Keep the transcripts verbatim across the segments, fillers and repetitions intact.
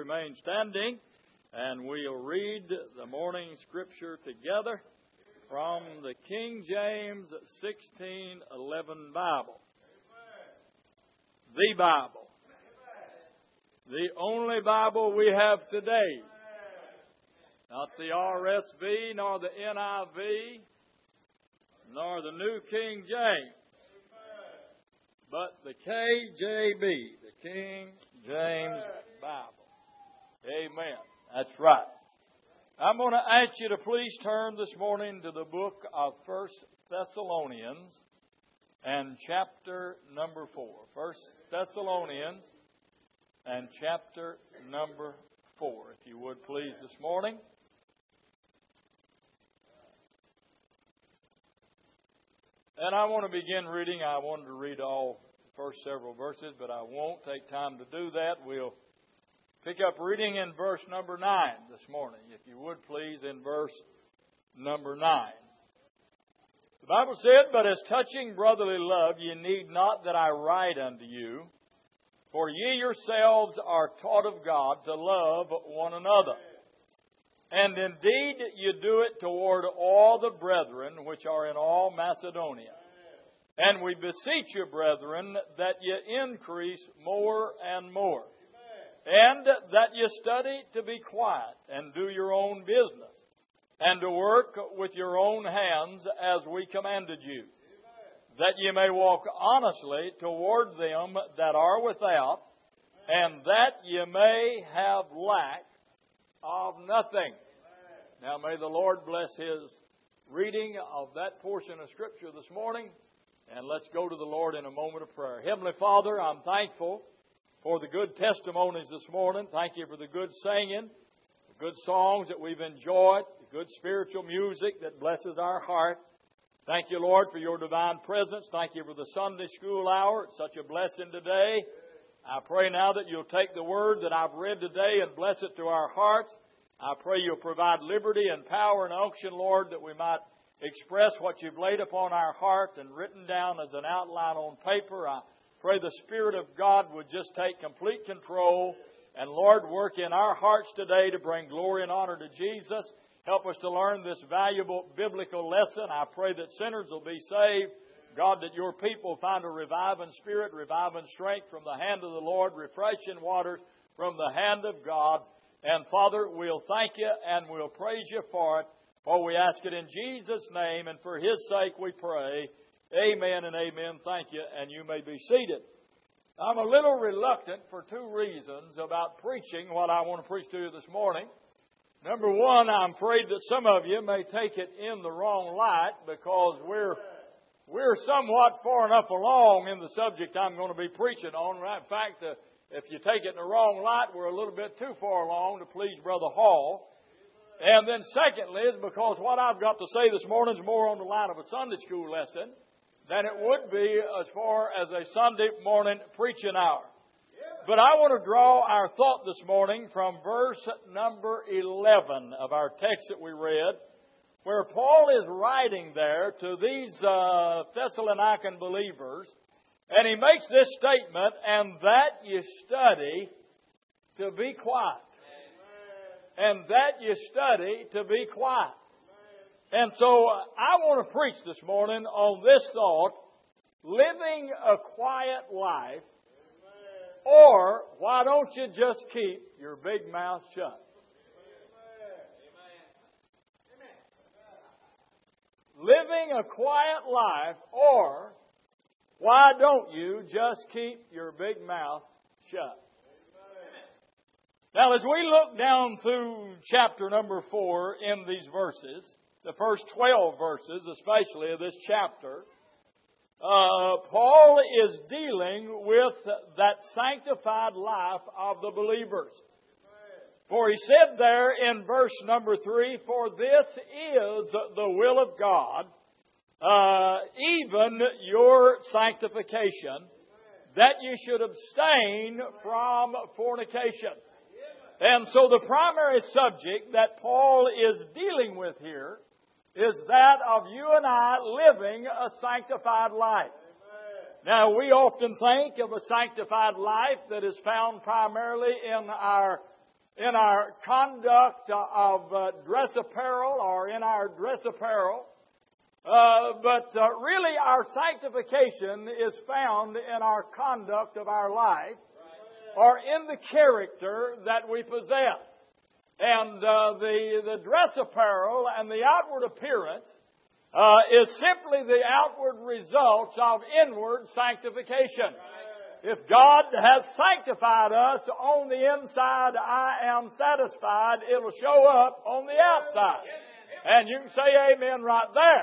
remain standing, and we'll read the morning scripture together from the King James sixteen eleven Bible. The Bible. The only Bible we have today. Not the R S V, nor the N I V, nor the New King James, but the K J B, the King James Bible. Amen. That's right. I'm going to ask you to please turn this morning to the book of First Thessalonians and chapter number four. First Thessalonians and chapter number four, if you would please this morning. And I want to begin reading. I wanted to read all the first several verses, but I won't take time to do that. We'll pick up reading in verse number nine this morning, if you would please, in verse number nine. The Bible said, "But as touching brotherly love, ye need not that I write unto you, for ye yourselves are taught of God to love one another. And indeed you do it toward all the brethren which are in all Macedonia. And we beseech you, brethren, that ye increase more and more. And that ye study to be quiet and do your own business, and to work with your own hands as we commanded you, that ye may walk honestly toward them that are without, and that ye may have lack of nothing." Now may the Lord bless His reading of that portion of Scripture this morning, and let's go to the Lord in a moment of prayer. Heavenly Father, I'm thankful for the good testimonies this morning. Thank you for the good singing, the good songs that we've enjoyed, the good spiritual music that blesses our heart. Thank you, Lord, for your divine presence. Thank you for the Sunday school hour. It's such a blessing today. I pray now that you'll take the word that I've read today and bless it to our hearts. I pray you'll provide liberty and power and unction, Lord, that we might express what you've laid upon our heart and written down as an outline on paper. I pray the Spirit of God would just take complete control. And, Lord, work in our hearts today to bring glory and honor to Jesus. Help us to learn this valuable biblical lesson. I pray that sinners will be saved. God, that your people find a reviving spirit, reviving strength from the hand of the Lord, refreshing waters from the hand of God. And, Father, we'll thank you and we'll praise you for it. For we ask it in Jesus' name, and for His sake we pray. Amen and amen. Thank you, and you may be seated. I'm a little reluctant for two reasons about preaching what I want to preach to you this morning. Number one, I'm afraid that some of you may take it in the wrong light because we're we're somewhat far enough along in the subject I'm going to be preaching on. In fact, uh, if you take it in the wrong light, we're a little bit too far along to please Brother Hall. And then secondly is because what I've got to say this morning is more on the line of a Sunday school lesson than it would be as far as a Sunday morning preaching hour. But I want to draw our thought this morning from verse number eleven of our text that we read, where Paul is writing there to these uh, Thessalonican believers, and he makes this statement, "And that you study to be quiet." And that you study to be quiet. And so I want to preach this morning on this thought, living a quiet life, or why don't you just keep your big mouth shut? Living a quiet life, or why don't you just keep your big mouth shut? Now, as we look down through chapter number four in these verses, the first twelve verses especially of this chapter, uh, Paul is dealing with that sanctified life of the believers. For he said there in verse number three, "For this is the will of God, uh, even your sanctification, that you should abstain from fornication." And so the primary subject that Paul is dealing with here is that of you and I living a sanctified life. Now, we often think of a sanctified life that is found primarily in our in our conduct of uh, dress apparel or in our dress apparel. Uh, but uh, really our sanctification is found in our conduct of our life or in the character that we possess. And uh, the, the dress apparel and the outward appearance uh, is simply the outward results of inward sanctification. If God has sanctified us on the inside, I am satisfied, it'll show up on the outside. And you can say amen right there.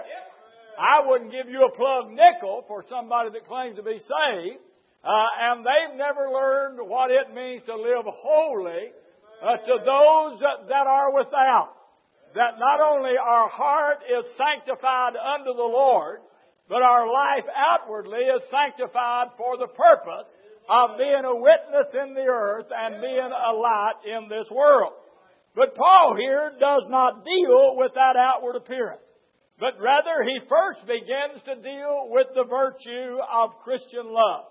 I wouldn't give you a plug nickel for somebody that claims to be saved, uh, and they've never learned what it means to live holy uh, to those that are without. That not only our heart is sanctified unto the Lord, but our life outwardly is sanctified for the purpose of being a witness in the earth and being a light in this world. But Paul here does not deal with that outward appearance. But rather, he first begins to deal with the virtue of Christian love.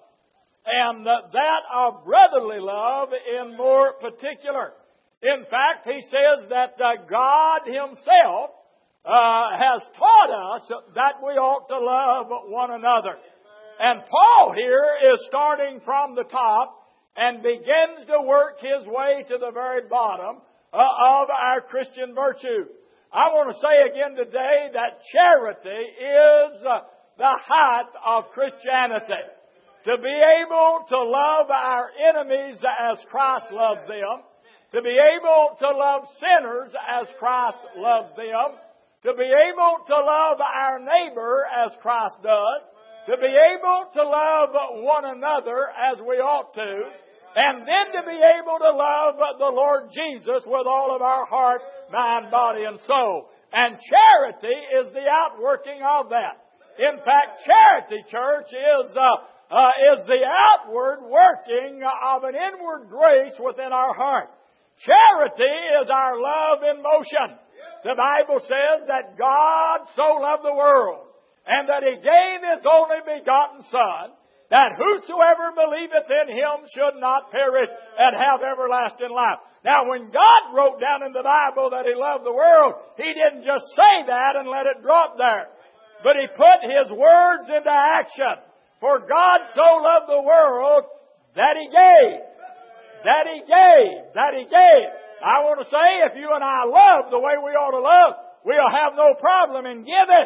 And that of brotherly love in more particular. In fact, he says that uh, God Himself uh, has taught us that we ought to love one another. And Paul here is starting from the top and begins to work his way to the very bottom uh, of our Christian virtue. I want to say again today that charity is uh, the height of Christianity. To be able to love our enemies as Christ loves them. To be able to love sinners as Christ loves them. To be able to love our neighbor as Christ does. To be able to love one another as we ought to. And then to be able to love the Lord Jesus with all of our heart, mind, body, and soul. And charity is the outworking of that. In fact, charity, church, is uh, uh, is the outward working of an inward grace within our heart. Charity is our love in motion. The Bible says that God so loved the world, and that He gave His only begotten Son, that whosoever believeth in Him should not perish and have everlasting life. Now, when God wrote down in the Bible that He loved the world, He didn't just say that and let it drop there. But He put His words into action. For God so loved the world that He gave. That He gave. That He gave. I want to say, if you and I love the way we ought to love, we'll have no problem in giving.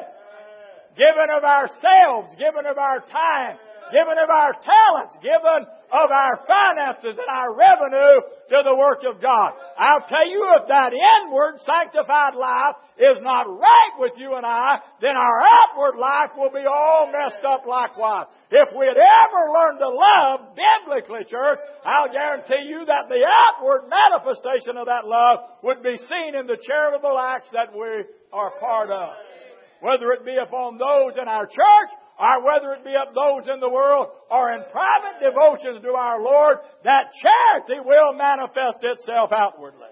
Giving of ourselves, giving of our time, giving of our talents, giving of our finances and our revenue to the work of God. I'll tell you, if that inward sanctified life is not right with you and I, then our outward life will be all messed up likewise. If we had ever learned to love biblically, church, I'll guarantee you that the outward manifestation of that love would be seen in the charitable acts that we are part of. Whether it be upon those in our church, or whether it be up those in the world, or in private devotions to our Lord, that charity will manifest itself outwardly.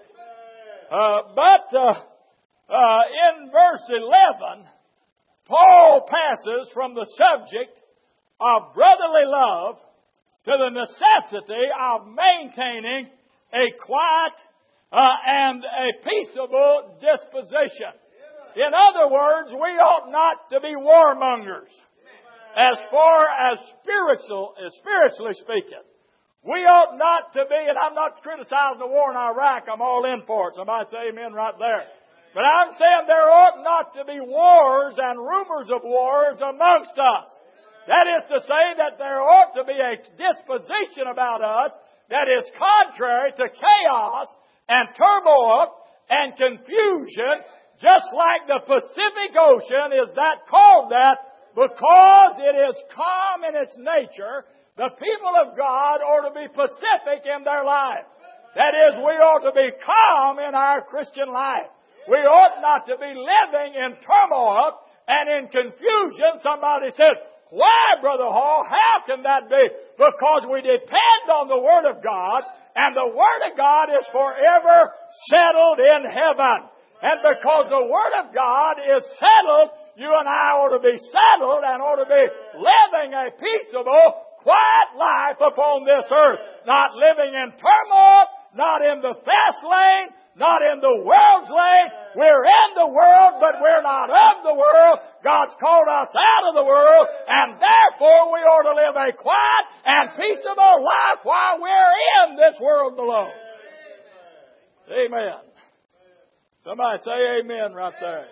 Uh, but uh, uh, in verse eleven, Paul passes from the subject of brotherly love to the necessity of maintaining a quiet uh, and a peaceable disposition. In other words, we ought not to be warmongers. As far as spiritual, as spiritually speaking, we ought not to be, and I'm not criticizing the war in Iraq, I'm all in for it. Somebody say amen right there. But I'm saying there ought not to be wars and rumors of wars amongst us. That is to say that there ought to be a disposition about us that is contrary to chaos and turmoil and confusion, just like the Pacific Ocean is that called that because it is calm in its nature. The people of God ought to be pacific in their life. That is, we ought to be calm in our Christian life. We ought not to be living in turmoil and in confusion. Somebody said, why, Brother Hall? How can that be? Because we depend on the Word of God, and the Word of God is forever settled in heaven. And because the Word of God is settled, you and I ought to be settled and ought to be living a peaceable, quiet life upon this earth. Not living in turmoil, not in the fast lane, not in the world's lane. We're in the world, but we're not of the world. God's called us out of the world, and therefore we ought to live a quiet and peaceable life while we're in this world below. Amen. Somebody say amen right there.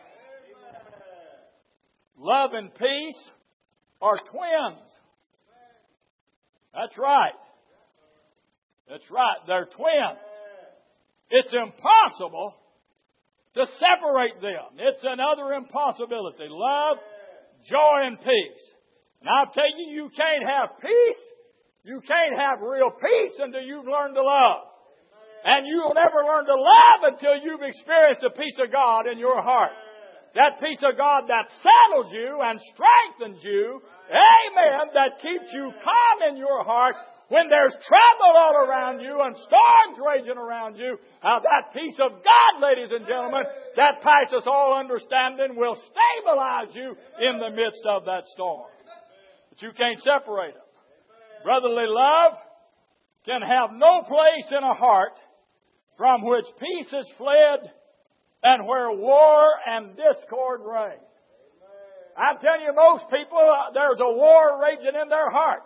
Love and peace are twins. That's right. That's right. They're twins. It's impossible to separate them. It's another impossibility. Love, joy, and peace. And I'll tell you, you can't have peace. You can't have real peace until you've learned to love. And you'll never learn to love until you've experienced the peace of God in your heart. That peace of God that settles you and strengthens you. Amen. That keeps you calm in your heart. When there's trouble all around you and storms raging around you, uh, that peace of God, ladies and gentlemen, that passes all understanding will stabilize you in the midst of that storm. But you can't separate them. Brotherly love can have no place in a heart from which peace is fled and where war and discord reign. I'm telling you, most people, uh, there's a war raging in their heart.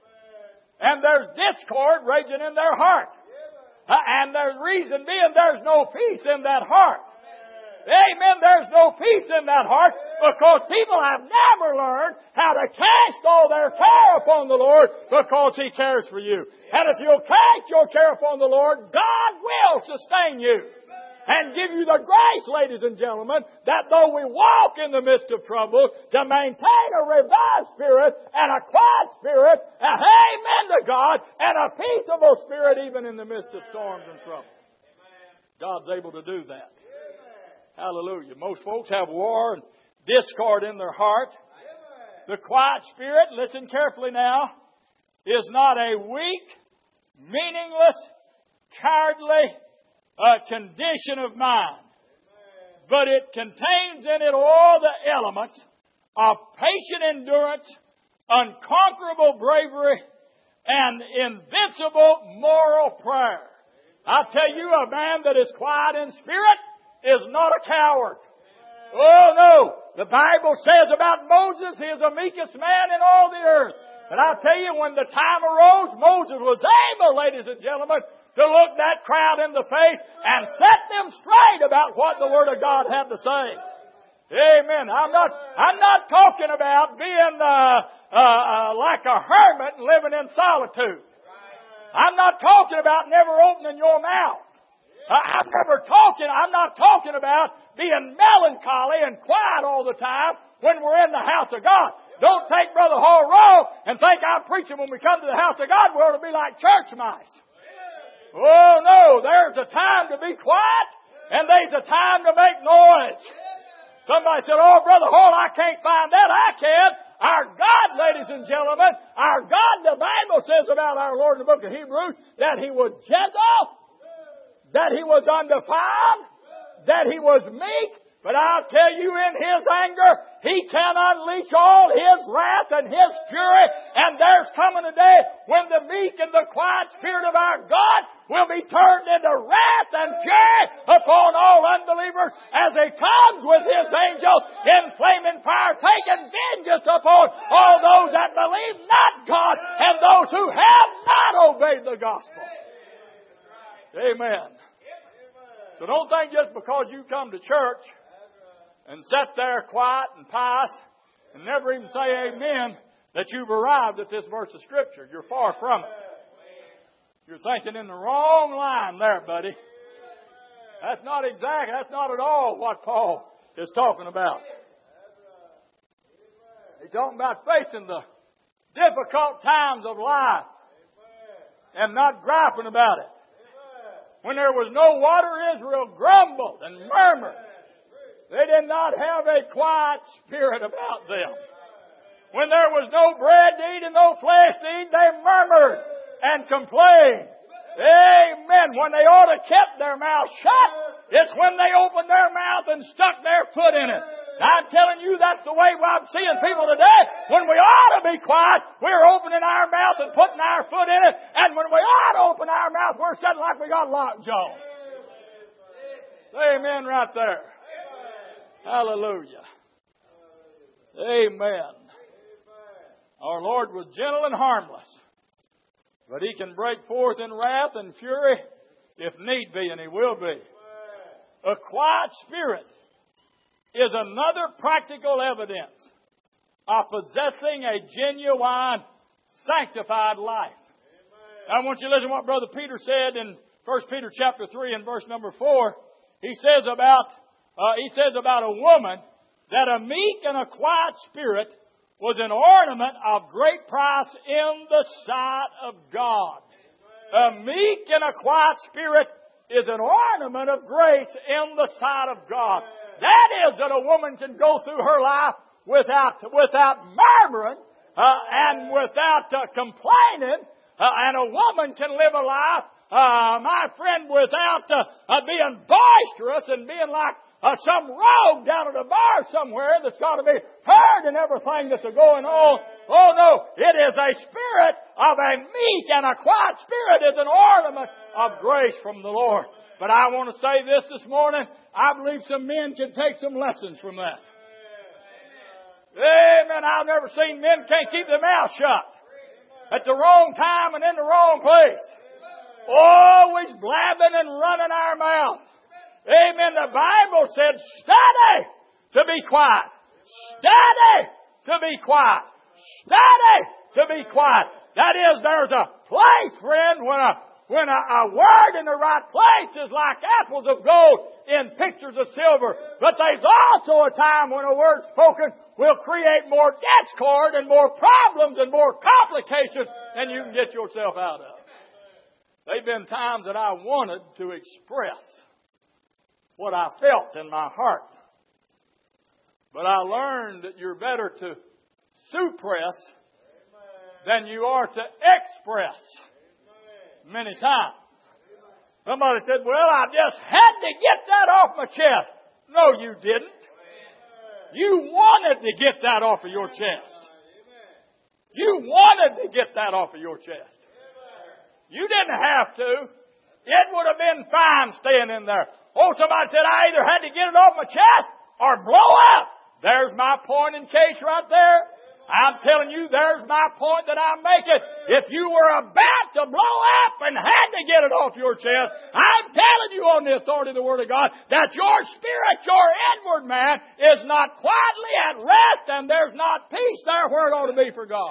And there's discord raging in their heart. Uh, and there's reason being there's no peace in that heart. Amen. There's no peace in that heart because people have never learned how to cast all their care upon the Lord because He cares for you. And if you'll cast your care upon the Lord, God will sustain you. And give you the grace, ladies and gentlemen, that though we walk in the midst of trouble, to maintain a revived spirit and a quiet spirit, and amen to God, and a peaceable spirit even in the midst of storms and trouble. God's able to do that. Hallelujah. Most folks have war and discord in their heart. The quiet spirit, listen carefully now, is not a weak, meaningless, cowardly, a condition of mind. But it contains in it all the elements of patient endurance, unconquerable bravery, and invincible moral prayer. I tell you, a man that is quiet in spirit is not a coward. Oh no! The Bible says about Moses, he is the meekest man in all the earth. And I tell you, when the time arose, Moses was able, ladies and gentlemen, to look that crowd in the face and set them straight about what the Word of God had to say. Amen. I'm not, I'm not talking about being uh, uh, uh, like a hermit and living in solitude. I'm not talking about never opening your mouth. I'm never talking, I'm not talking about being melancholy and quiet all the time when we're in the house of God. Don't take Brother Hall wrong and think I'm preaching when we come to the house of God, we ought to be like church mice. Oh no, there's a time to be quiet and there's a time to make noise. Somebody said, oh Brother Hall, I can't find that. I can. Our God, ladies and gentlemen, our God, the Bible says about our Lord in the book of Hebrews, that He was gentle, that He was undefiled, that He was meek. But I'll tell you, in His anger, He can unleash all His wrath and His fury. And there's coming a day when the meek and the quiet spirit of our God will be turned into wrath and fury upon all unbelievers as He comes with His angels in flaming fire, taking vengeance upon all those that believe not God and those who have not obeyed the gospel. Amen. So don't think just because you come to church and sit there quiet and pious and never even say amen that you've arrived at this verse of Scripture. You're far from it. You're thinking in the wrong line there, buddy. That's not exact. That's not at all what Paul is talking about. He's talking about facing the difficult times of life and not griping about it. When there was no water, Israel grumbled and murmured. They did not have a quiet spirit about them. When there was no bread to eat and no flesh to eat, they murmured and complained. Amen. When they ought to kept their mouth shut, it's when they opened their mouth and stuck their foot in it. I'm telling you, that's the way I'm seeing people today. When we ought to be quiet, we're opening our mouth and putting our foot in it. And when we ought to open our mouth, we're sitting like we got lockjaw. Amen right there. Hallelujah. Amen. Our Lord was gentle and harmless, but He can break forth in wrath and fury if need be, and He will be. A quiet spirit is another practical evidence of possessing a genuine, sanctified life. I want you to listen to what Brother Peter said in First Peter chapter three and verse number four. He says about uh, he says about a woman that a meek and a quiet spirit was an ornament of great price in the sight of God. A meek and a quiet spirit is an ornament of grace in the sight of God. That is that a woman can go through her life without without murmuring uh, and without uh, complaining, uh, and a woman can live a life, uh, my friend, without uh, uh, being boisterous and being like uh, some rogue down at a bar somewhere that's got to be heard in everything that's going on. Oh no, it is a spirit of a meek and a quiet spirit is an ornament of grace from the Lord. But I want to say this this morning. I believe some men can take some lessons from that. Amen. I've never seen men can't keep their mouth shut at the wrong time and in the wrong place. Always blabbing and running our mouth. Amen. The Bible said, study to be quiet. Study to be quiet. Study to be quiet. That is, there's a place, friend, when a When a, a word in the right place is like apples of gold in pictures of silver. But there's also a time when a word spoken will create more discord and more problems and more complications than you can get yourself out of. There have been times that I wanted to express what I felt in my heart. But I learned that you're better to suppress than you are to express. Many times. Somebody said, well, I just had to get that off my chest. No, you didn't. You wanted to get that off of your chest. You wanted to get that off of your chest. You didn't have to. It would have been fine staying in there. Oh, somebody said, I either had to get it off my chest or blow up. There's my point in case right there. I'm telling you, there's my point that I'm making. If you were about to blow up and had to get it off your chest, I'm telling you on the authority of the Word of God that your spirit, your inward man, is not quietly at rest and there's not peace there where it ought to be for God.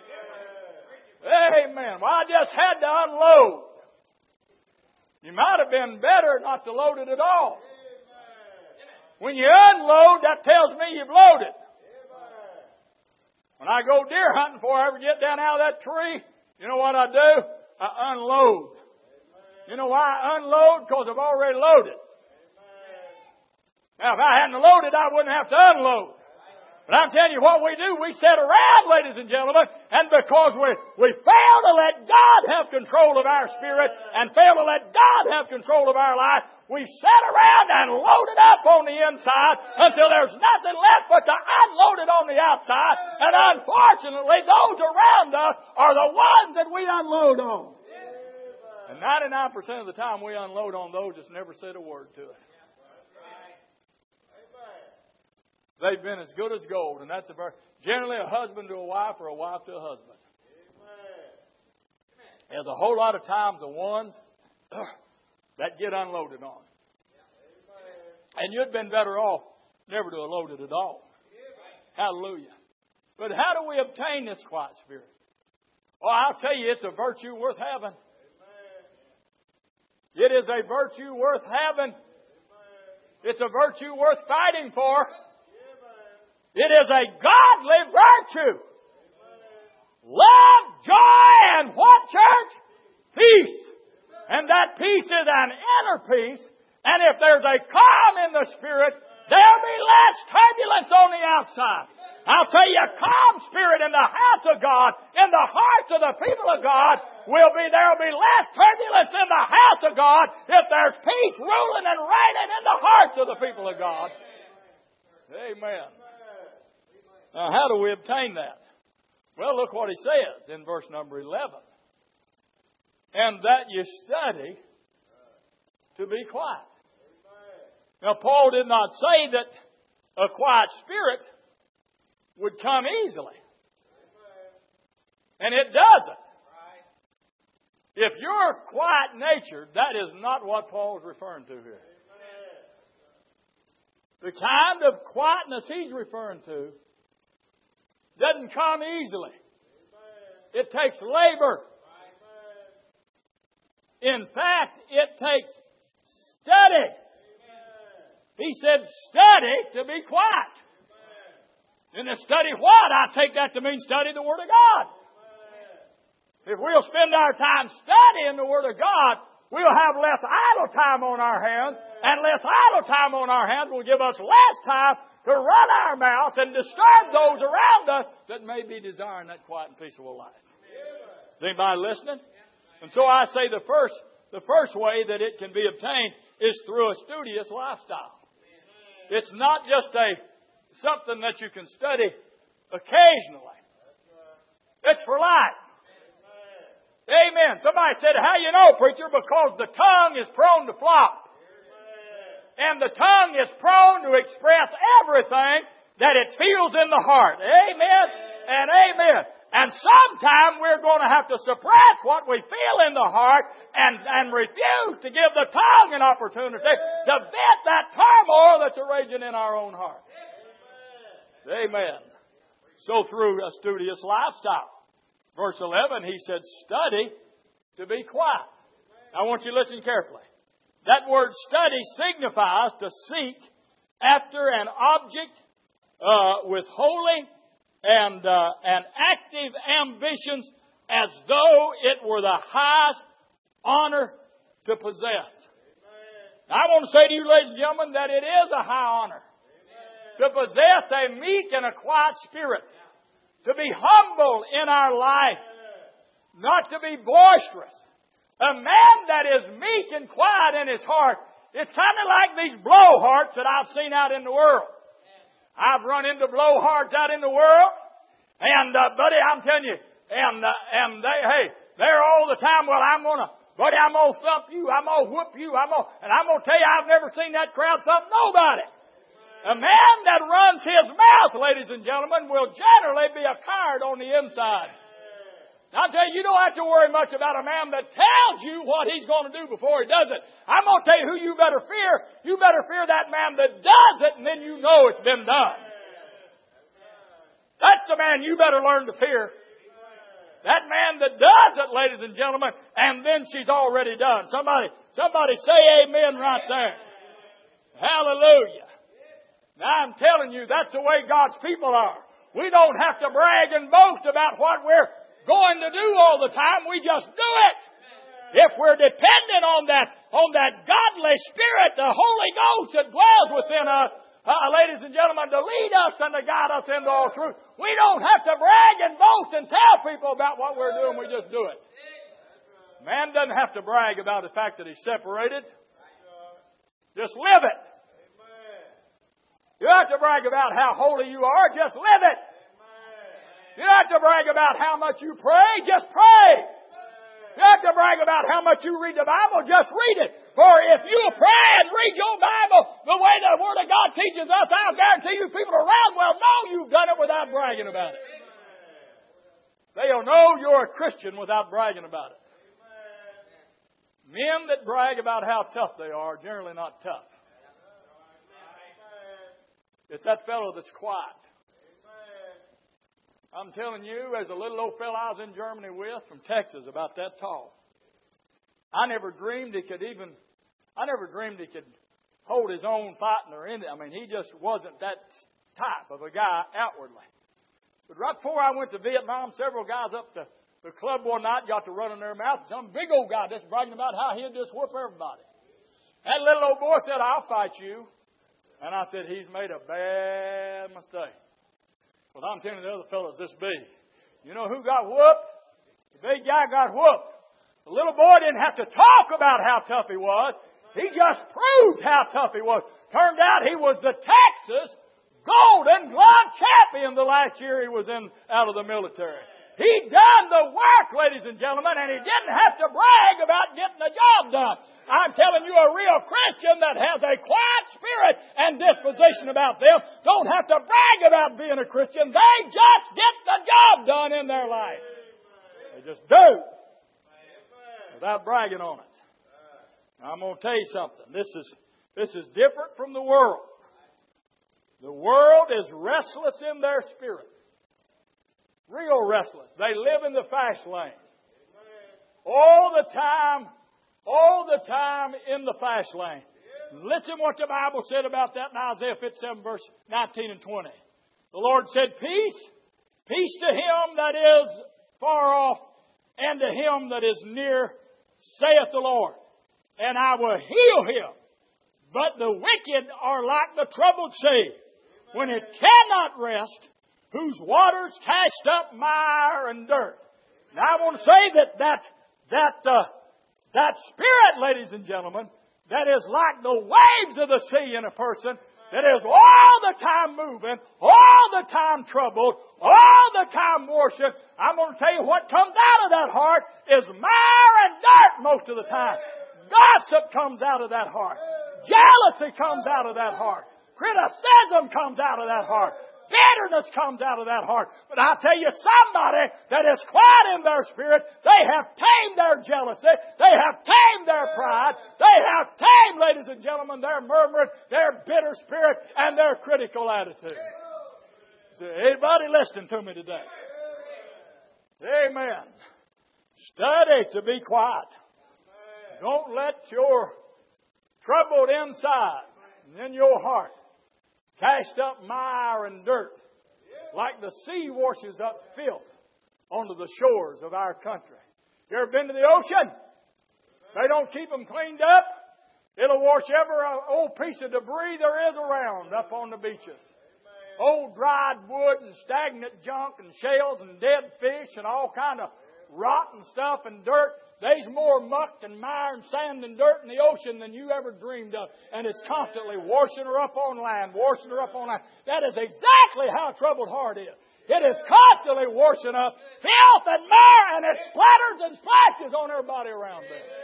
Amen. Well, I just had to unload. You might have been better not to load it at all. When you unload, that tells me you've loaded. When I go deer hunting before I ever get down out of that tree, you know what I do? I unload. You know why I unload? Because I've already loaded. Now, if I hadn't loaded, I wouldn't have to unload. But I'm telling you what we do. We sit around, ladies and gentlemen, and because we, we fail to let God have control of our spirit and fail to let God have control of our life, we sit around and load it up on the inside until there's nothing left but to unload it on the outside. And unfortunately, those around us are the ones that we unload on. And ninety-nine percent of the time we unload on those that's never said a word to us. They've been as good as gold, and that's a very, generally a husband to a wife or a wife to a husband. There's a whole lot of times the ones that get unloaded on. And you'd been better off never to have loaded at all. Hallelujah. But how do we obtain this quiet spirit? Well, I'll tell you, it's a virtue worth having. It is a virtue worth having. It's a virtue worth fighting for. It is a godly virtue. Love, joy, and what, church? Peace. And that peace is an inner peace. And if there's a calm in the spirit, there'll be less turbulence on the outside. I'll tell you, a calm spirit in the house of God, in the hearts of the people of God, will be, there'll be less turbulence in the house of God if there's peace ruling and reigning in the hearts of the people of God. Amen. Now, how do we obtain that? Well, look what he says in verse number eleven. And that you study to be quiet. Now, Paul did not say that a quiet spirit would come easily. And it doesn't. If you're quiet-natured, that is not what Paul's referring to here. The kind of quietness he's referring to doesn't come easily. It takes labor. In fact, it takes study. He said, study to be quiet. And to study what? I take that to mean study the Word of God. If we'll spend our time studying the Word of God, we'll have less idle time on our hands. And less idle time on our hands will give us less time to run our mouth and disturb those around us that may be desiring that quiet and peaceful life. Is anybody listening? And so I say the first, the first way that it can be obtained is through a studious lifestyle. It's not just a something that you can study occasionally. It's for life. Amen. Somebody said, how you know, preacher? Because the tongue is prone to flop. And the tongue is prone to express everything that it feels in the heart. Amen and amen. And sometime we're going to have to suppress what we feel in the heart and, and refuse to give the tongue an opportunity to vent that turmoil that's raging in our own heart. Amen. So through a studious lifestyle. Verse eleven, he said, study to be quiet. I want you to listen carefully. That word study signifies to seek after an object uh, with holy and, uh, and active ambitions as though it were the highest honor to possess. Now, I want to say to you, ladies and gentlemen, that it is a high honor to possess a meek and a quiet spirit, to be humble in our life, not to be boisterous. A man that is meek and quiet in his heart, it's kind of like these blowhards that I've seen out in the world. I've run into blowhards out in the world, and uh, buddy, I'm telling you, and uh, and they, hey, they're all the time. Well, I'm gonna, buddy, I'm gonna thump you, I'm gonna whoop you, I'm gonna, and I'm gonna tell you, I've never seen that crowd thump nobody. A man that runs his mouth, ladies and gentlemen, will generally be a coward on the inside. Now, I'll tell you, you don't have to worry much about a man that tells you what he's going to do before he does it. I'm going to tell you who you better fear. You better fear that man that does it, and then you know it's been done. That's the man you better learn to fear. That man that does it, ladies and gentlemen, and then she's already done. Somebody, somebody say amen right there. Hallelujah. Now, I'm telling you, that's the way God's people are. We don't have to brag and boast about what we're going to do all the time. We just do it. If we're dependent on that, on that godly Spirit, the Holy Ghost that dwells within us, uh, ladies and gentlemen, to lead us and to guide us into all truth, we don't have to brag and boast and tell people about what we're doing. We just do it. Man doesn't have to brag about the fact that he's separated. Just live it. You don't have to brag about how holy you are. Just live it. You don't have to brag about how much you pray. Just pray. You don't have to brag about how much you read the Bible. Just read it. For if you pray and read your Bible the way the Word of God teaches us, I'll guarantee you people around will know you've done it without bragging about it. They'll know you're a Christian without bragging about it. Men that brag about how tough they are are generally not tough. It's that fellow that's quiet. I'm telling you, as a little old fellow I was in Germany with, from Texas, about that tall. I never dreamed he could even, I never dreamed he could hold his own fighting or anything. I mean, he just wasn't that type of a guy outwardly. But right before I went to Vietnam, several guys up to the club one night got to running their mouth. Some big old guy just bragging about how he'd just whoop everybody. That little old boy said, I'll fight you. And I said, he's made a bad mistake. Well, I'm telling you, the other fellow's this big. You know who got whooped? The big guy got whooped. The little boy didn't have to talk about how tough he was. He just proved how tough he was. Turned out he was the Texas Golden Glove champion the last year he was in out of the military. He done the work, ladies and gentlemen, and he didn't have to brag about getting the job done. I'm telling you, a real Christian that has a quiet spirit and disposition about them don't have to brag about being a Christian. They just get the job done in their life. They just do. Without bragging on it. Now, I'm going to tell you something. This is, this is different from the world. The world is restless in their spirit. Real restless. They live in the fast lane. All the time, all the time in the fast lane. Listen what the Bible said about that in Isaiah fifty-seven, verse nineteen and twenty. The Lord said, Peace, peace to him that is far off, and to him that is near, saith the Lord. And I will heal him. But the wicked are like the troubled sea, when it cannot rest, whose waters cast up mire and dirt. Now I want to say that that that uh, that spirit, ladies and gentlemen, that is like the waves of the sea in a person, that is all the time moving, all the time troubled, all the time worship. I'm going to tell you what comes out of that heart is mire and dirt most of the time. Gossip comes out of that heart. Jealousy comes out of that heart. Criticism comes out of that heart. Bitterness comes out of that heart. But I tell you, somebody that is quiet in their spirit, they have tamed their jealousy, they have tamed their pride, they have tamed, ladies and gentlemen, their murmuring, their bitter spirit, and their critical attitude. Is there anybody listening to me today? Amen. Study to be quiet. Don't let your troubled inside and in your heart cast up mire and dirt like the sea washes up filth onto the shores of our country. You ever been to the ocean? They don't keep them cleaned up. It'll wash every old piece of debris there is around up on the beaches. Old dried wood and stagnant junk and shells and dead fish and all kind of rotten stuff and dirt. There's more muck and mire and sand and dirt in the ocean than you ever dreamed of. And it's constantly washing her up on land, washing her up on land. That is exactly how a troubled heart is. It is constantly washing up filth and mire, and it splatters and splashes on everybody around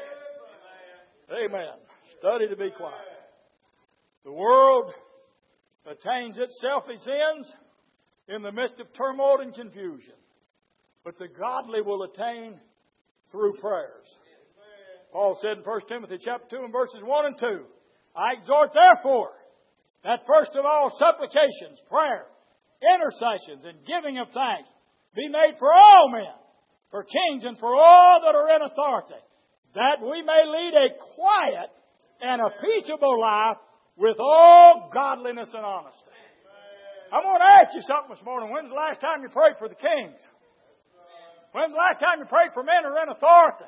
there. Amen. Study to be quiet. The world attains its selfish ends in the midst of turmoil and confusion. But the godly will attain through prayers. Paul said in First Timothy chapter two and verses one and two, I exhort therefore that first of all supplications, prayer, intercessions, and giving of thanks be made for all men, for kings and for all that are in authority, that we may lead a quiet and a peaceable life with all godliness and honesty. I want to ask you something this morning. When's the last time you prayed for the kings? When's the last time you prayed for men who are in authority?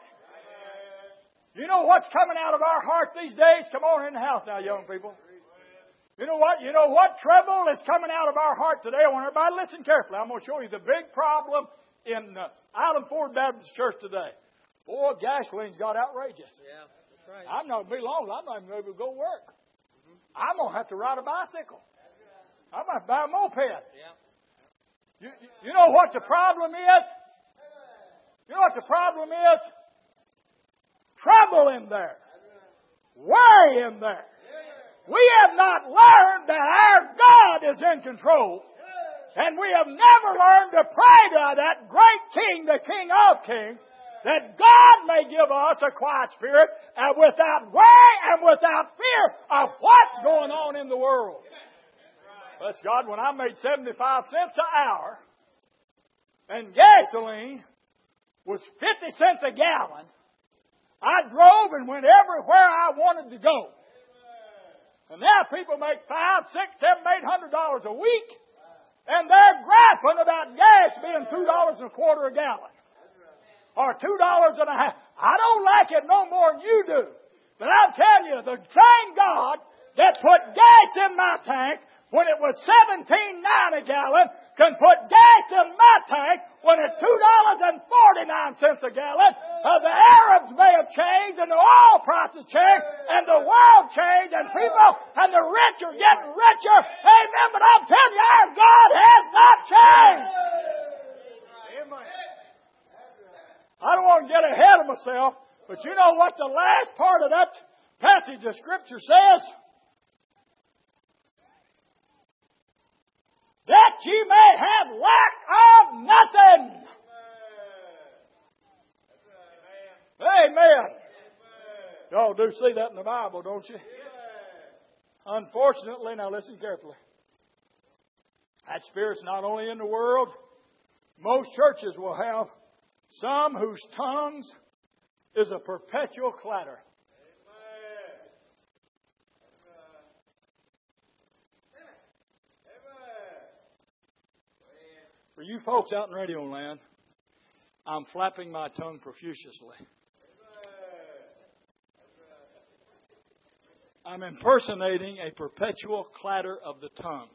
You know what's coming out of our heart these days? Come on in the house now, young people. You know what? You know what trouble is coming out of our heart today? I want everybody to listen carefully. I'm going to show you the big problem in uh, Island Ford Baptist Church today. Boy, gasoline's got outrageous. Yeah, that's right. I'm not going to be long. I'm not even able to go work. Mm-hmm. I'm going to have to ride a bicycle. I'm going to have to buy a moped. Yeah. You, you know what the problem is? You know what the problem is? Trouble in there. Worry in there. We have not learned that our God is in control. And we have never learned to pray to that great King, the King of Kings, that God may give us a quiet spirit and without worry and without fear of what's going on in the world. Bless God, when I made seventy-five cents an hour and gasoline was fifty cents a gallon, I drove and went everywhere I wanted to go. And now people make five, six, seven, eight hundred dollars a week, and they're grappling about gas being two dollars and a quarter a gallon, or two dollars and a half. I don't like it no more than you do, but I'm telling you, the same God that put gas in my tank when it was seventeen nine a gallon can put gas in my tank when it's two dollars and forty-nine cents a gallon. Uh, the Arabs may have changed and the oil prices changed and the world don't change, and people, and the rich are getting richer. Amen. But I'm telling you, our God has not changed. I don't want to get ahead of myself, but you know what the last part of that passage of Scripture says? That ye may have lack of nothing. Amen. Y'all do see that in the Bible, don't you? Unfortunately, now listen carefully. That spirit's not only in the world. Most churches will have some whose tongues is a perpetual clatter. For you folks out in radio land, I'm flapping my tongue profusely. I'm impersonating a perpetual clatter of the tongue.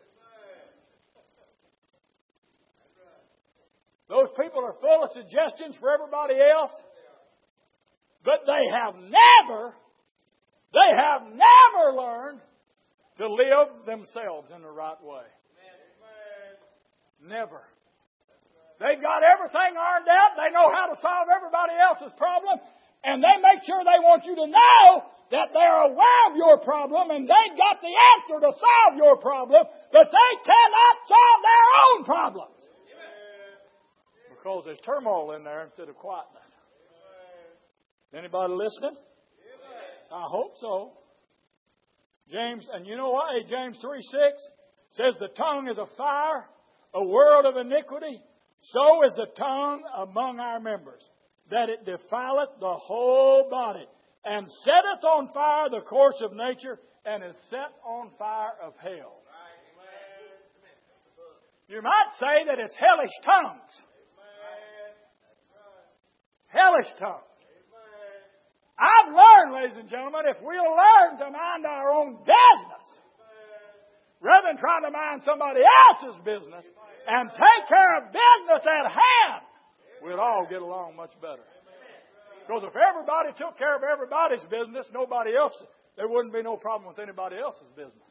Those people are full of suggestions for everybody else, but they have never, they have never learned to live themselves in the right way. Never. They've got everything ironed out. They know how to solve everybody else's problem, and they make sure they want you to know that they're aware of your problem and they've got the answer to solve your problem, but they cannot solve their own problems. Because there's turmoil in there instead of quietness. Anybody listening? I hope so. James, and you know what? Hey, James three six says the tongue is a fire, a world of iniquity. So is the tongue among our members, that it defileth the whole body, and setteth on fire the course of nature, and is set on fire of hell. You might say that it's hellish tongues. Hellish tongues. I've learned, ladies and gentlemen, if we'll learn to mind our own business, rather than trying to mind somebody else's business, and take care of business at hand, we'll all get along much better. Because if everybody took care of everybody's business, nobody else, there wouldn't be no problem with anybody else's business.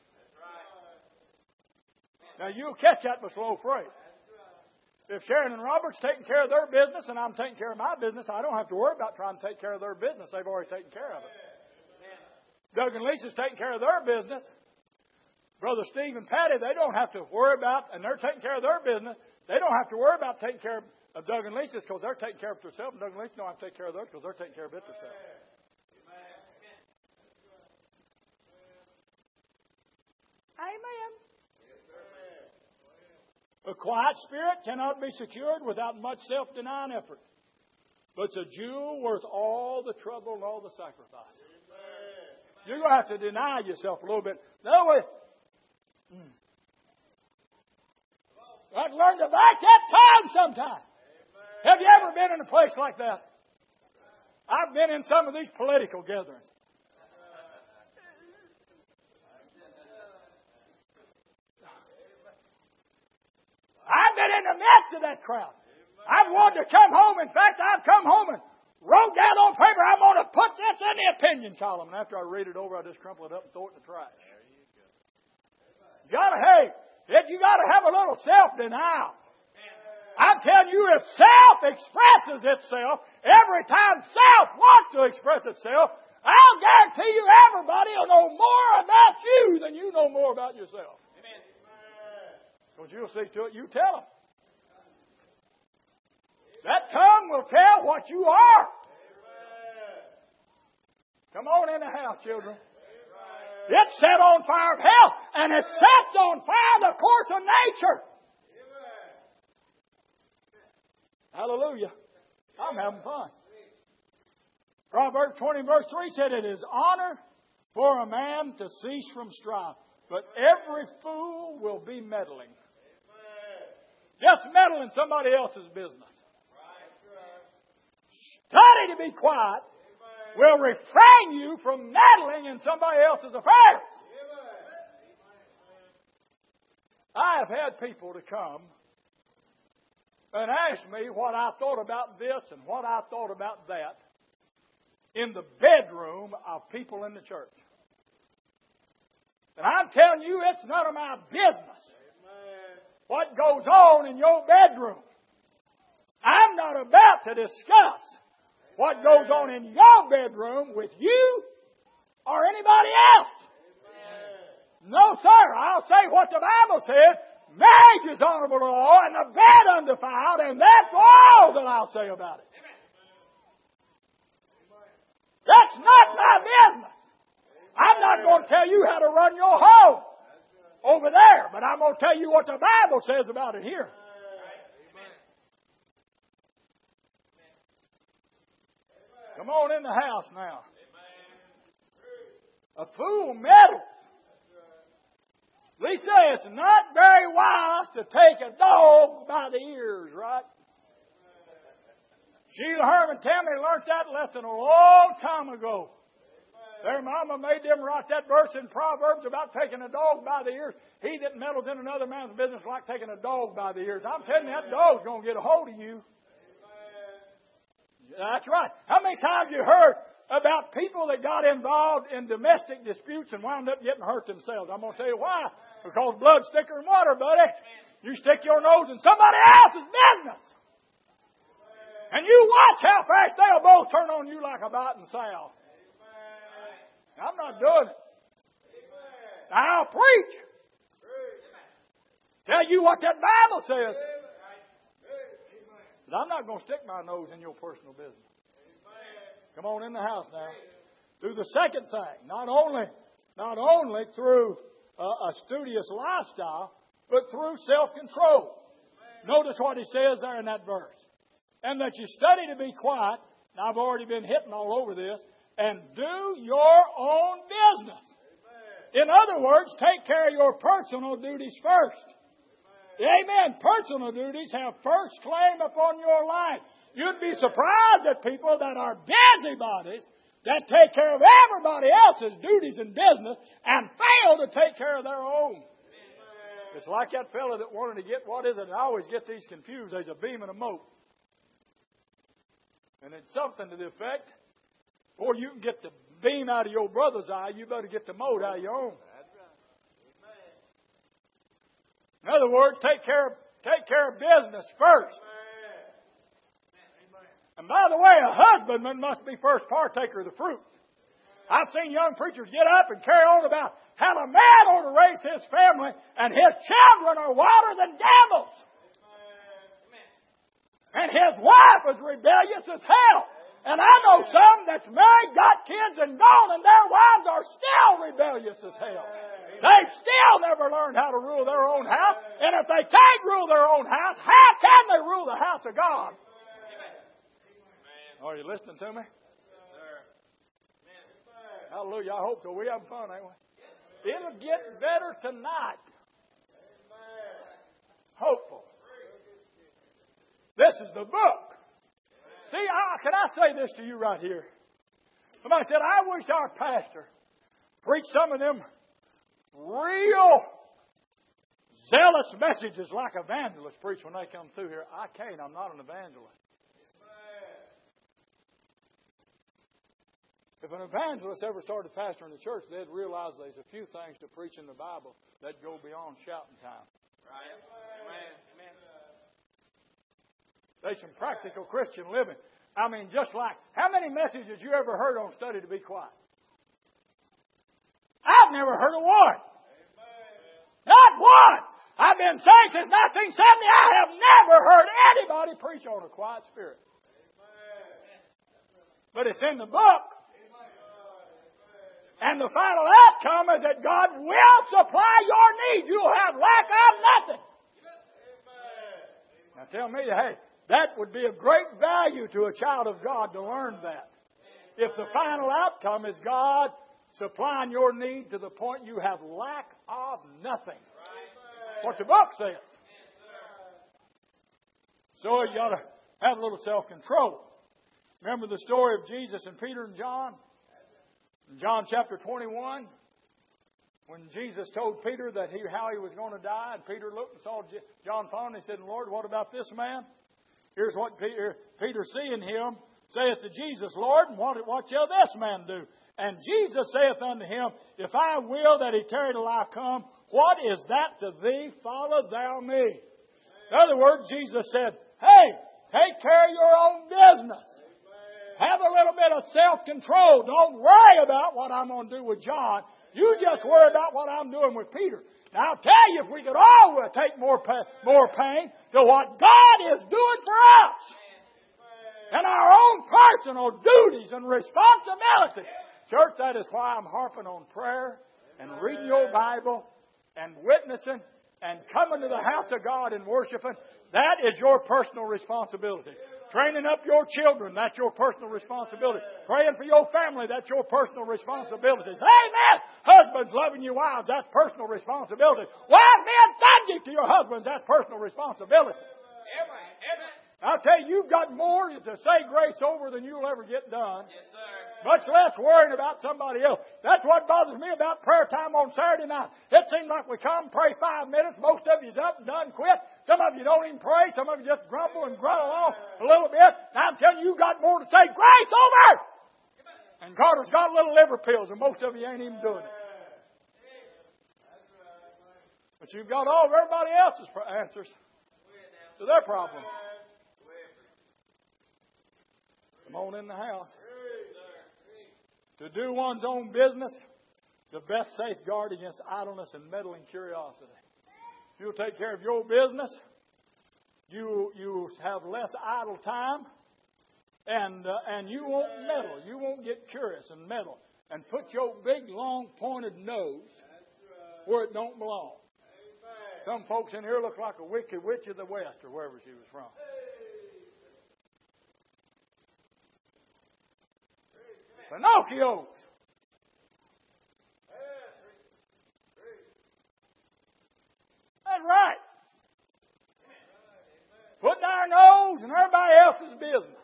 Now you'll catch that with slow freight. If Sharon and Robert's taking care of their business and I'm taking care of my business, I don't have to worry about trying to take care of their business. They've already taken care of it. Doug and Lisa's taking care of their business. Brother Steve and Patty, they don't have to worry about, and they're taking care of their business. They don't have to worry about taking care of Doug and Lisa's because they're taking care of it themselves. And Doug and Lisa don't have to take care of theirs because they're taking care of it themselves. Amen. A quiet spirit cannot be secured without much self-denying effort. But it's a jewel worth all the trouble and all the sacrifice. You're going to have to deny yourself a little bit. No way. Hmm. I've learned to bite that tongue sometime. Have you ever been in a place like that? I've been in some of these political gatherings. I've been in the midst of that crowd. I've wanted to come home. In fact, I've come home and wrote down on paper, I'm going to put this in the opinion column. And after I read it over, I just crumple it up and throw it in the trash. You gotta, hey, you gotta have a little self-denial. I'm telling you, if self expresses itself, every time self wants to express itself, I'll guarantee you everybody will know more about you than you know more about yourself. Because you'll see to it, you tell them. That tongue will tell what you are. Come on in the house, children. It's set on fire of hell, and it sets on fire the course of nature. Hallelujah. I'm having fun. Proverbs twenty verse three said, it is honor for a man to cease from strife, but every fool will be meddling. Just meddle in somebody else's business. Study to be quiet will refrain you from meddling in somebody else's affairs. I have had people to come and ask me what I thought about this and what I thought about that in the bedroom of people in the church. And I'm telling you, it's none of my business what goes on in your bedroom. I'm not about to discuss what goes on in your bedroom with you or anybody else. No, sir. I'll say what the Bible says. Marriage is honorable to all, and the bed undefiled, and that's all that I'll say about it. That's not my business. I'm not going to tell you how to run your home over there, but I'm going to tell you what the Bible says about it here. Come on in the house now. A fool meddles. We say it's not very wise to take a dog by the ears, right? Sheila Herman Tammy learned that lesson a long time ago. Their mama made them write that verse in Proverbs about taking a dog by the ears. He that meddles in another man's business like taking a dog by the ears. I'm telling you, that dog's going to get a hold of you. That's right. How many times you heard about people that got involved in domestic disputes and wound up getting hurt themselves? I'm going to tell you why. Because blood's thicker than water, buddy. You stick your nose in somebody else's business. And you watch how fast they'll both turn on you like a biting sow. I'm not doing it. I'll preach. Tell you what that Bible says. But I'm not going to stick my nose in your personal business. Come on in the house now. Through the second thing, not only, not only through a studious lifestyle, but through self-control. Notice what he says there in that verse. And that you study to be quiet. Now, I've already been hitting all over this. And do your own business. In other words, take care of your personal duties first. Amen. Personal duties have first claim upon your life. You'd be surprised at people that are busybodies that take care of everybody else's duties and business and fail to take care of their own. Amen. It's like that fellow that wanted to get, what is it? I always get these confused. There's a beam and a mote. And it's something to the effect, before you can get the beam out of your brother's eye, you better get the mote out of your own. In other words, take care of, take care of business first. And by the way, a husbandman must be first partaker of the fruit. I've seen young preachers get up and carry on about how a man ought to raise his family and his children are wilder than devils. And his wife is rebellious as hell. And I know some that's married, got kids, and gone, and their wives are still rebellious as hell. They've still never learned how to rule their own house. And if they can't rule their own house, how can they rule the house of God? Are you listening to me? Hallelujah. I hope so. We having fun, ain't we? It'll get better tonight. Hopeful. This is the book. See, I, can I say this to you right here? Somebody said, I wish our pastor preached some of them real zealous messages like evangelists preach when they come through here. I can't. I'm not an evangelist. If an evangelist ever started pastoring the church, they'd realize there's a few things to preach in the Bible that go beyond shouting time. Right? Amen. Amen. There's some practical Christian living. I mean, just like, how many messages you ever heard on study to be quiet? I've never heard of one. Not one. I've been saying since nineteen seventy, I have never heard anybody preach on a quiet spirit. But it's in the book. And the final outcome is that God will supply your needs. You'll have lack of nothing. Now tell me, hey, that would be of great value to a child of God to learn that. If the final outcome is God supplying your need to the point you have lack of nothing. What the book says. So you got to have a little self-control. Remember the story of Jesus and Peter and John? In John chapter twenty-one, when Jesus told Peter that he how he was going to die, and Peter looked and saw John falling, he said, Lord, what about this man? Here's what Peter, Peter seeing him, saith to Jesus, Lord, and what, what shall this man do? And Jesus saith unto him, If I will that he tarry till I come, what is that to thee? Follow thou me. In other words, Jesus said, hey, take care of your own business. Have a little bit of self-control. Don't worry about what I'm going to do with John. You just worry about what I'm doing with Peter. Now, I'll tell you, if we could all take more pa- more pain to what God is doing for us and our own personal duties and responsibilities. Church, that is why I'm harping on prayer and reading your Bible and witnessing and coming to the house of God and worshiping. That is your personal responsibility. Training up your children, that's your personal responsibility. Praying for your family, that's your personal responsibility. Amen! Husbands loving your wives, that's personal responsibility. Wives being subject to your husbands, that's personal responsibility. I'll tell you, you've got more to say grace over than you'll ever get done. Yes, sir. Much less worrying about somebody else. That's what bothers me about prayer time on Saturday night. It seems like we come, pray five minutes, most of you's up and done, quit. Some of you don't even pray. Some of you just grumble and grunt along a little bit. Now I'm telling you, you've got more to say grace over. And Carter's got little liver pills, and most of you ain't even doing it. But you've got all of everybody else's answers to their problem. Come on in the house. To do one's own business, the best safeguard against idleness and meddling curiosity. If you'll take care of your business, you you have less idle time, and uh, and you won't meddle. You won't get curious and meddle and put your big, long, pointed nose where it don't belong. Some folks in here look like a wicked witch of the West or wherever she was from. Pinocchios. That's right. Putting our nose in everybody else's business.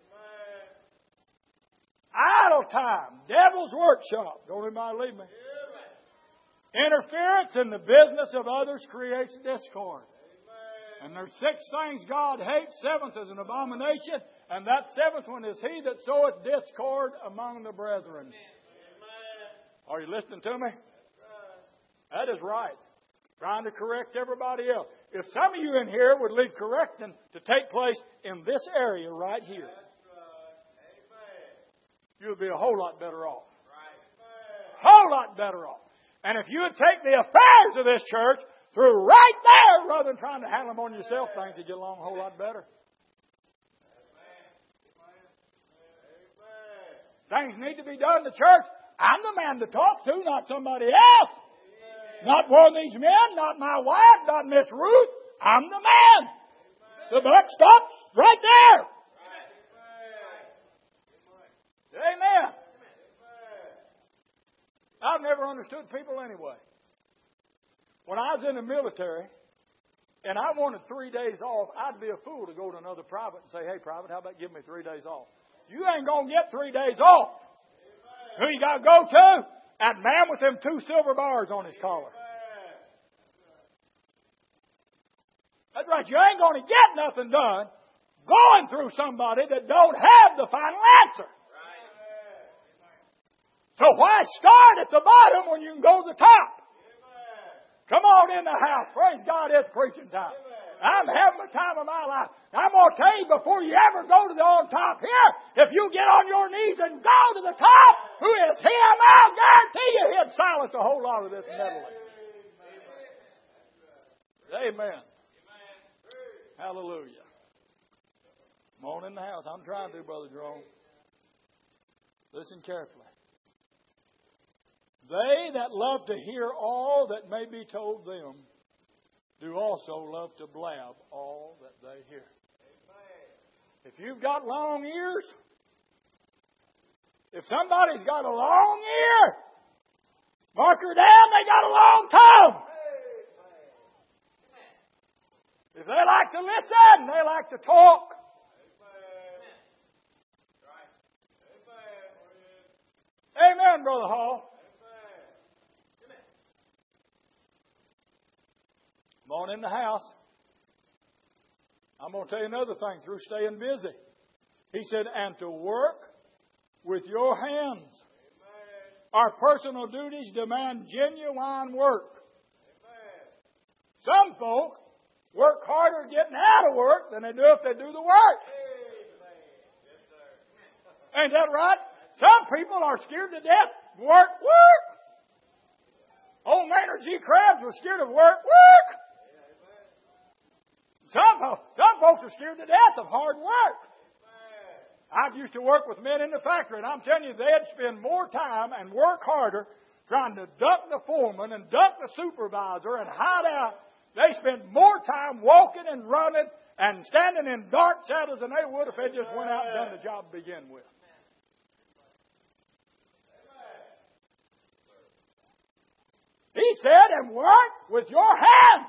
Idle time. Devil's workshop. Don't anybody leave me. Interference in the business of others creates discord. And there's six things God hates. Seventh is an abomination. And that seventh one is he that soweth discord among the brethren. Are you listening to me? That is right. Trying to correct everybody else. If some of you in here would leave correcting to take place in this area right here, you'll be a whole lot better off. Whole lot better off. And if you would take the affairs of this church through right there rather than trying to handle them on yourself, things would get along a whole lot better. Things need to be done in the church. I'm the man to talk to, not somebody else. Not one of these men, not my wife, not Miss Ruth. I'm the man. The buck stops right there. Amen. I've never understood people anyway. When I was in the military and I wanted three days off, I'd be a fool to go to another private and say, hey, private, how about give me three days off? You ain't going to get three days off. Who you got to go to? That man with them two silver bars on his collar. That's right. You ain't going to get nothing done going through somebody that don't have the final answer. So why start at the bottom when you can go to the top? Come on in the house. Praise God, it's preaching time. I'm having the time of my life. I'm going to tell you before you ever go to the on top here, if you get on your knees and go to the top, who is Him, I'll guarantee you He'd silence a whole lot of this meddling. Amen. Hallelujah. Come on in the house. I'm trying to, Brother Jerome. Listen carefully. They that love to hear all that may be told them do also love to blab all that they hear. If you've got long ears, if somebody's got a long ear, mark her down, they got a long tongue. If they like to listen, they like to talk. Amen, Brother Hall. Come on in the house. I'm going to tell you another thing through staying busy. He said, and to work with your hands. our personal duties demand genuine work. Some folk work harder getting out of work than they do if they do the work. Ain't that right? Some people are scared to death. Work, work. Old Maynard G. Krabs was scared of work, work. Some, some folks are scared to death of hard work. I used to work with men in the factory, and I'm telling you, they'd spend more time and work harder trying to duck the foreman and duck the supervisor and hide out. They spend more time walking and running and standing in dark shadows than they would if they just went out and done the job to begin with. He said, and work with your hands.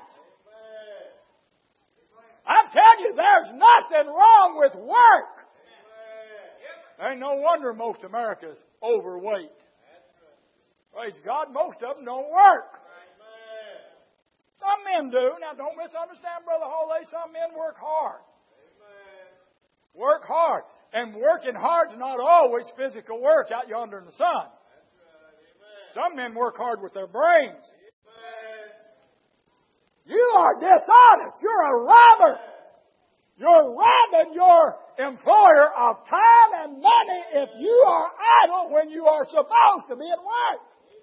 I'm telling you, there's nothing wrong with work. Ain't no wonder most America's overweight. Praise God, most of them don't work. Some men do. Now, don't misunderstand, Brother Hawley. Some men work hard. Work hard. And working hard is not always physical work out yonder in the sun. Some men work hard with their brains. You are dishonest. You're a robber. You're robbing your employer of time and money if you are idle when you are supposed to be at work.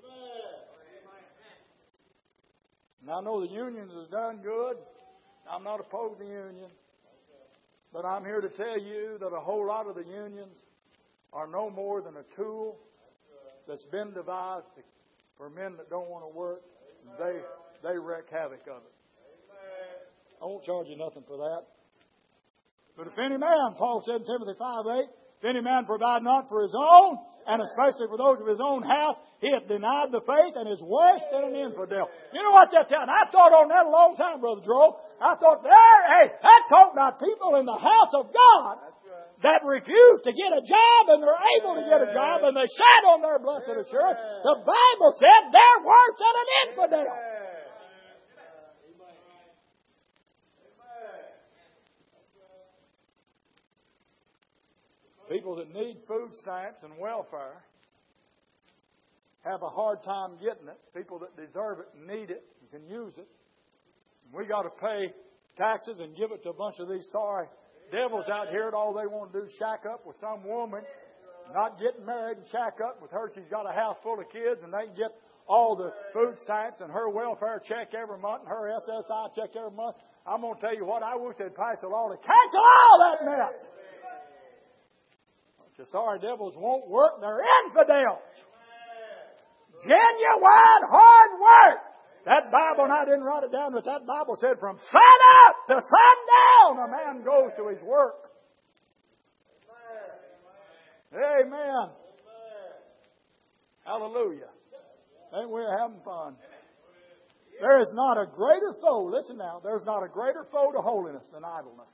And I know the unions has done good. I'm not opposed to unions. But I'm here to tell you that a whole lot of the unions are no more than a tool that's been devised for men that don't want to work. They, they wreak havoc of it. I won't charge you nothing for that. But if any man, Paul said in Timothy five eight, if any man provide not for his own, and especially for those of his own house, he hath denied the faith and is worse than an infidel. You know what that's telling? I thought on that a long time, Brother Joel. I thought, there, hey, that talking about people in the house of God that refuse to get a job and they're able to get a job and they sat on their blessed assurance. The Bible said they're worse than an infidel. People that need food stamps and welfare have a hard time getting it. People that deserve it and need it and can use it. We got to pay taxes and give it to a bunch of these sorry devils out here that all they want to do is shack up with some woman, not getting married and shack up with her. She's got a house full of kids and they can get all the food stamps and her welfare check every month and her S S I check every month. I'm going to tell you what, I wish they'd pass a law to cancel all that mess. The sorry devils won't work. They're infidels. Genuine hard work. That Bible, and I didn't write it down, but that Bible said from sun up to sundown a man goes to his work. Amen. Amen. Hallelujah. Ain't we having fun? There is not a greater foe, listen now, there's not a greater foe to holiness than idleness.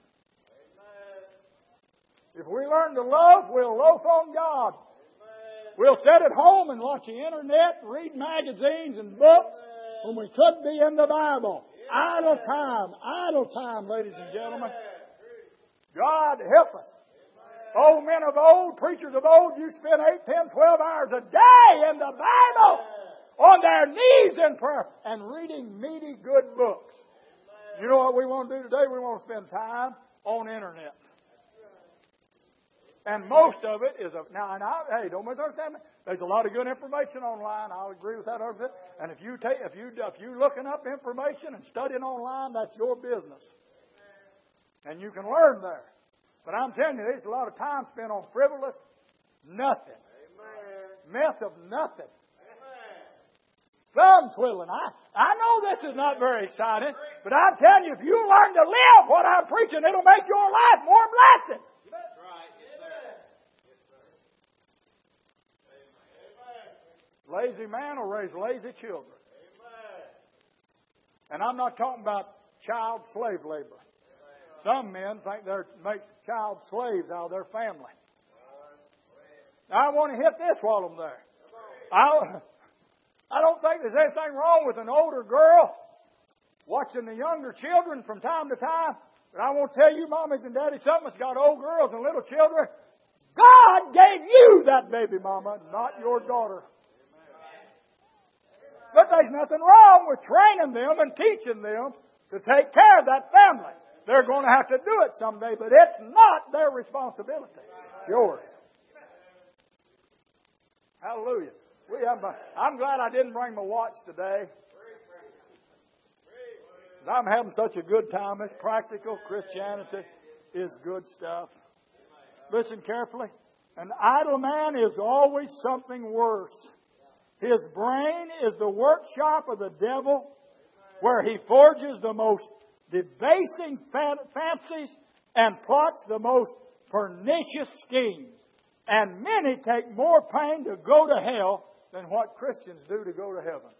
If we learn to love, we'll loaf on God. We'll sit at home and watch the internet, read magazines and books when we could be in the Bible. Idle time, idle time, ladies and gentlemen. God help us. Old men of old, preachers of old, you spend eight, ten, twelve hours a day in the Bible on their knees in prayer and reading meaty, good books. You know what we want to do today? We want to spend time on internet. And most of it is, a, now, and I, hey, don't misunderstand me. There's a lot of good information online. I'll agree with that one hundred percent. And if you take, if you, if you looking up information and studying online, that's your business. And you can learn there. But I'm telling you, there's a lot of time spent on frivolous nothing. Mess of nothing. Thumb twiddling. I, I know this is not very exciting, but I'm telling you, if you learn to live what I'm preaching, it'll make your life more blessed. Lazy man will raise lazy children. Amen. And I'm not talking about child slave labor. Some men think they make child slaves out of their family. Now, I want to hit this while I'm there. I, I don't think there's anything wrong with an older girl watching the younger children from time to time. But I want to tell you, mommies and daddies, something that's got old girls and little children. God gave you that baby mama, not your daughter. there's nothing wrong with training them and teaching them to take care of that family. They're going to have to do it someday, but it's not their responsibility. It's yours. Hallelujah. We have a, I'm glad I didn't bring my watch today. I'm having such a good time. It's practical. Christianity is good stuff. Listen carefully. An idle man is always something worse. His brain is the workshop of the devil, where he forges the most debasing fancies and plots the most pernicious schemes. And many take more pain to go to hell than what Christians do to go to heaven.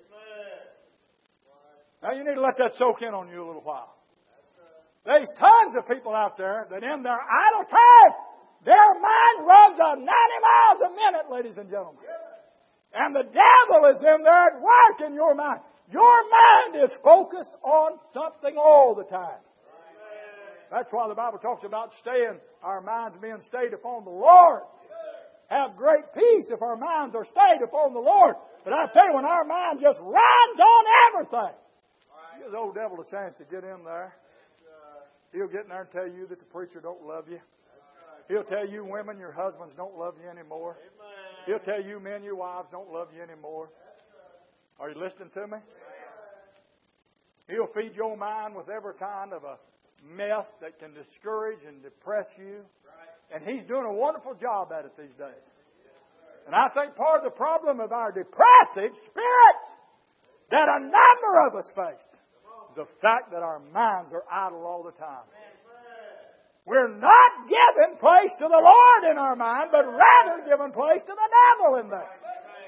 Now you need to let that soak in on you a little while. There's tons of people out there that in their idle time, their mind runs at ninety miles a minute, ladies and gentlemen. And the devil is in there at work in your mind. Your mind is focused on something all the time. That's why the Bible talks about staying, our minds being stayed upon the Lord. Have great peace if our minds are stayed upon the Lord. But I tell you, when our mind just runs on everything, give the old devil a chance to get in there. He'll get in there and tell you that the preacher don't love you. He'll tell you women, your husbands don't love you anymore. He'll tell you men, your wives don't love you anymore. Are you listening to me? He'll feed your mind with every kind of a mess that can discourage and depress you. And he's doing a wonderful job at it these days. And I think part of the problem of our depressive spirits that a number of us face is the fact that our minds are idle all the time. We're not giving place to the Lord in our mind, but rather giving place to the devil in there.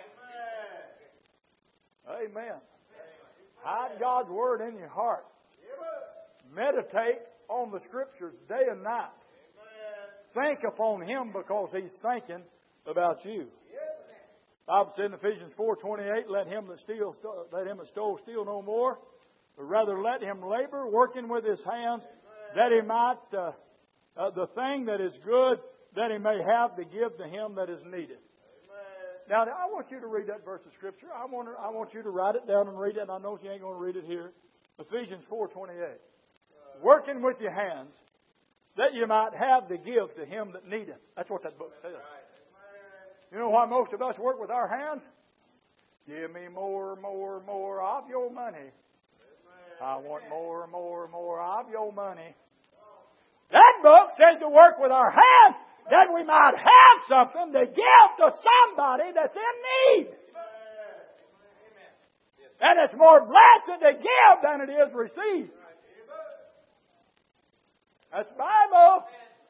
Amen. Hide God's Word in your heart. Meditate on the Scriptures day and night. Think upon Him because He's thinking about you. The Bible said in Ephesians four twenty-eight, let him that steal, let him that stole steal no more, but rather let him labor, working with his hands, that he might uh, uh, the thing that is good, that he may have to give to him that is needed. Now, I want you to read that verse of Scripture. I want, to, I want you to write it down and read it. And I know you ain't going to read it here. Ephesians four twenty-eight. Working with your hands, that you might have to give to him that needeth. That's what that book says. You know why most of us work with our hands? Give me more, more, more of your money. I want more, more, more of your money. That book says to work with our hands, that we might have something to give to somebody that's in need. And it's more blessed to give than it is received. That's Bible.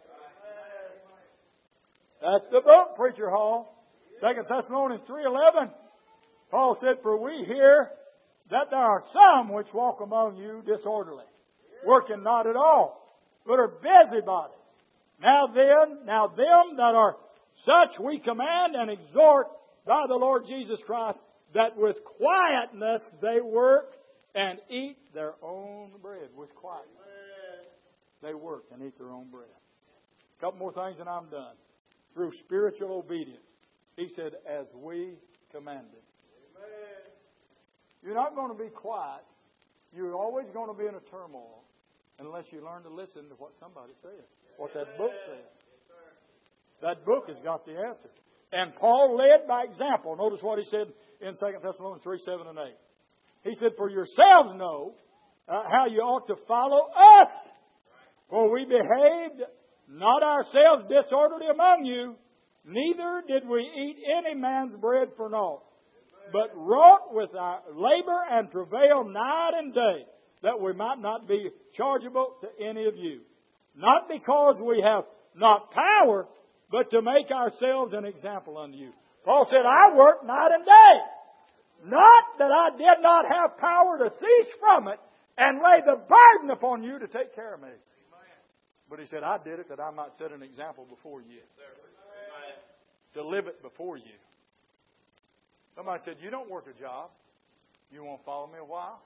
That's the book, Preacher Hall. Second Thessalonians three eleven. Paul said, for we hear that there are some which walk among you disorderly, working not at all, but are busybodies. Now then, now them that are such we command and exhort by the Lord Jesus Christ, that with quietness they work and eat their own bread. With quietness. They work and eat their own bread. A couple more things and I'm done. Through spiritual obedience. He said, as we commanded. Amen. You're not going to be quiet. You're always going to be in a turmoil unless you learn to listen to what somebody says. What that book says. That book has got the answer. And Paul led by example. Notice what he said in Second Thessalonians three, seven and eight. He said, for yourselves know uh, how you ought to follow us. For we behaved not ourselves disorderly among you, neither did we eat any man's bread for naught, but wrought with our labor and travail night and day, that we might not be chargeable to any of you. Not because we have not power, but to make ourselves an example unto you. Paul said, I work night and day. Not that I did not have power to cease from it and lay the burden upon you to take care of me. But he said, I did it that I might set an example before you. To live it before you. Somebody said, you don't work a job. You won't follow me a while?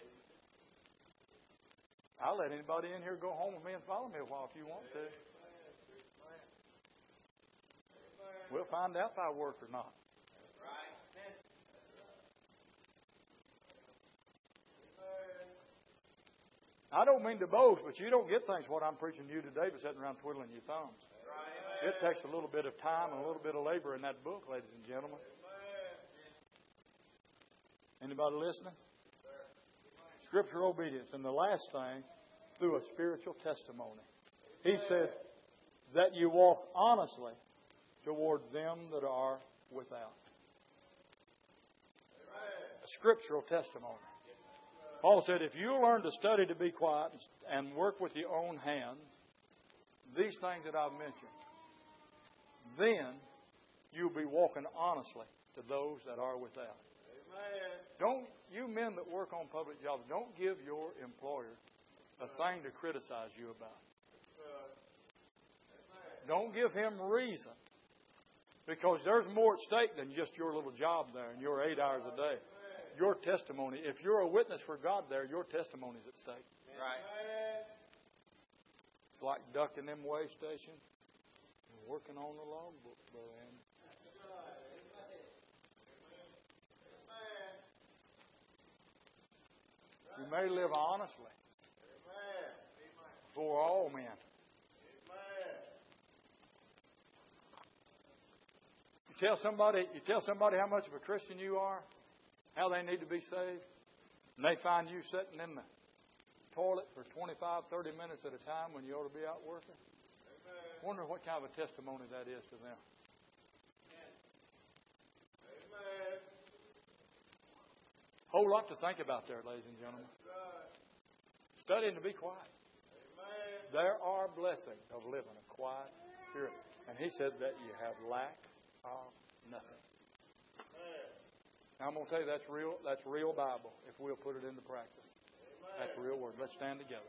I'll let anybody in here go home with me and follow me a while if you want to. We'll find out if I work or not. I don't mean to boast, but you don't get things what I'm preaching to you today by sitting around twiddling your thumbs. It takes a little bit of time and a little bit of labor in that book, ladies and gentlemen. Anybody listening? Scriptural obedience. And the last thing, through a spiritual testimony. He said that you walk honestly toward them that are without. A scriptural testimony. Paul said, if you learn to study to be quiet and work with your own hands, these things that I've mentioned, then you'll be walking honestly to those that are without. Amen. Don't, you men that work on public jobs, don't give your employer a thing to criticize you about. Don't give him reason. Because there's more at stake than just your little job there and your eight hours a day. Your testimony. If you're a witness for God there, your testimony's at stake. Right. It's like ducking them way stations and working on the logbook, Brother Andy. You may live honestly before all men. You tell somebody, you tell somebody how much of a Christian you are, how they need to be saved, and they find you sitting in the toilet for twenty-five, thirty minutes at a time when you ought to be out working. Amen. Wonder what kind of a testimony that is to them. Amen. Whole lot to think about there, ladies and gentlemen. Studying to be quiet. Amen. There are blessings of living a quiet spirit. And he said that you have lack of nothing. Now, I'm going to tell you that's real, that's real Bible if we'll put it into practice. Amen. That's the real word. Let's stand together.